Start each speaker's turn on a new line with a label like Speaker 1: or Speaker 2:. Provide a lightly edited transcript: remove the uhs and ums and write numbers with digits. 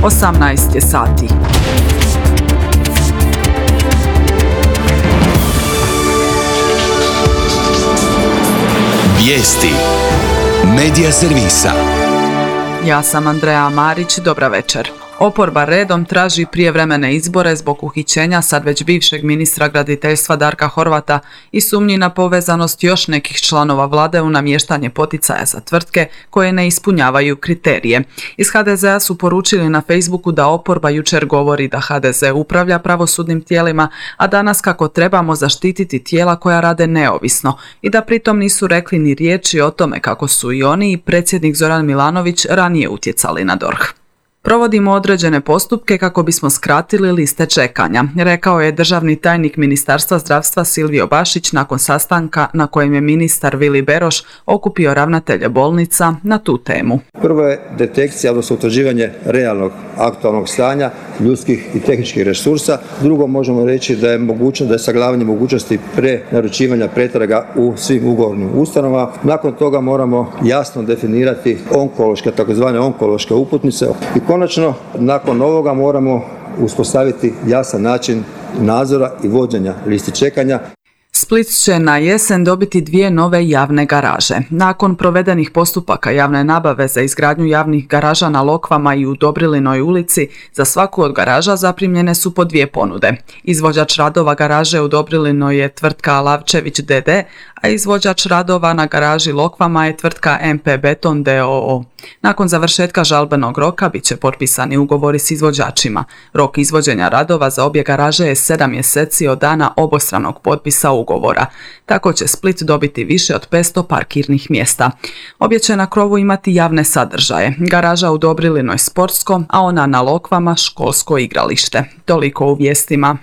Speaker 1: 18 je sati.
Speaker 2: Vijesti Medija servisa.
Speaker 1: Ja sam Andreja Marić, dobra večer. Oporba redom traži prijevremene izbore zbog uhićenja sad već bivšeg ministra graditeljstva Darka Horvata i sumnji na povezanost još nekih članova vlade u namještanje poticaja za tvrtke koje ne ispunjavaju kriterije. Iz HDZ-a su poručili na Facebooku da oporba jučer govori da HDZ upravlja pravosudnim tijelima, a danas kako trebamo zaštititi tijela koja rade neovisno i da pritom nisu rekli ni riječi o tome kako su i oni i predsjednik Zoran Milanović ranije utjecali na DORH. Provodimo određene postupke kako bismo skratili liste čekanja, rekao je državni tajnik Ministarstva zdravstva Silvio Bašić nakon sastanka na kojem je ministar Vili Beroš okupio ravnatelje bolnica na tu temu.
Speaker 3: Prvo je detekcija, odnosno utvrđivanje realnog aktualnog stanja ljudskih i tehničkih resursa. Drugo, možemo reći da je mogućnost, da je sagledavanje mogućnosti prenaručivanja pretraga u svim ugovornim ustanovama. Nakon toga moramo jasno definirati onkološke, takozvane onkološke uputnice. I konačno, nakon ovoga moramo uspostaviti jasan način nadzora i vođenja listi čekanja.
Speaker 1: Split će na jesen dobiti 2 nove javne garaže. Nakon provedenih postupaka javne nabave za izgradnju javnih garaža na Lokvama i u Dobrilinoj ulici, za svaku od garaža zaprimljene su po 2 ponude. Izvođač radova garaže u Dobrilinoj je tvrtka Lavčević d.d., a izvođač radova na garaži Lokvama je tvrtka MP Beton d.o.o. Nakon završetka žalbenog roka bit će potpisani ugovori s izvođačima. Rok izvođenja radova za obje garaže je 7 mjeseci od dana obostranog potpisa ugovora. Tako će Split dobiti više od 500 parkirnih mjesta. Obje će na krovu imati javne sadržaje. Garaža u Dobrilinoj sportsko, a ona na Lokvama školsko igralište. Toliko u vijestima.